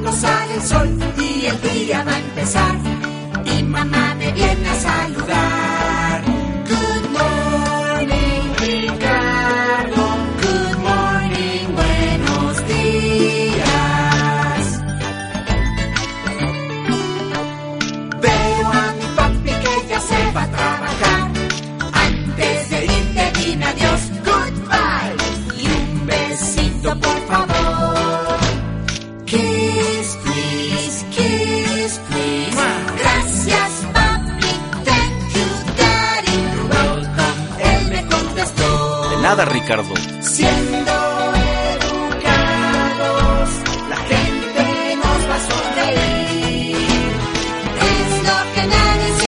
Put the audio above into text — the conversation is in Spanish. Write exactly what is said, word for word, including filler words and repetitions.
pronto sale el sol y el día va a empezar. Y mamá me viene a saludar. Good morning, Ricardo. Good morning, buenos días. Veo a mi papi que ya se va a trabajar. Antes de irte dime adiós, goodbye. Y un besito por favor. Kiss, please, kiss, please. Gracias, papi, thank you, daddy. You're welcome, él me contestó. De nada, Ricardo. Siendo